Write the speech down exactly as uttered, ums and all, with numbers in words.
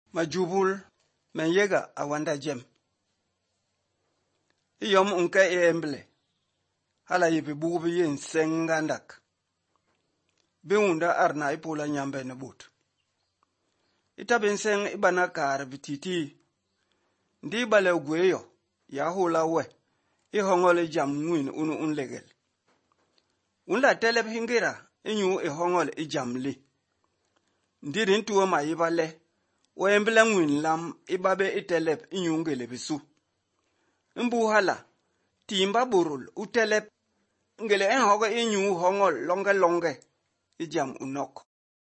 Majubul men yega awanda jem. Iyom unke e emble. Hala yipi bugubi yin sengandak. Biunda arna ipula nyambe ne but. Itabin seng ibana kar bititi. Ndi bale ugweyo. Ya hula we. Ihongole jam ngwin unu unlegel. Unla telep hingira. Inyu ihongole ijam li. Ndirin tuwa ma ibale. O emble ngwin lam ibabe itelep inyu ngele bisu. Mbu hala. Timba burul utelep. Ngele en hoga inyu hongol longe longe. Ijam unok.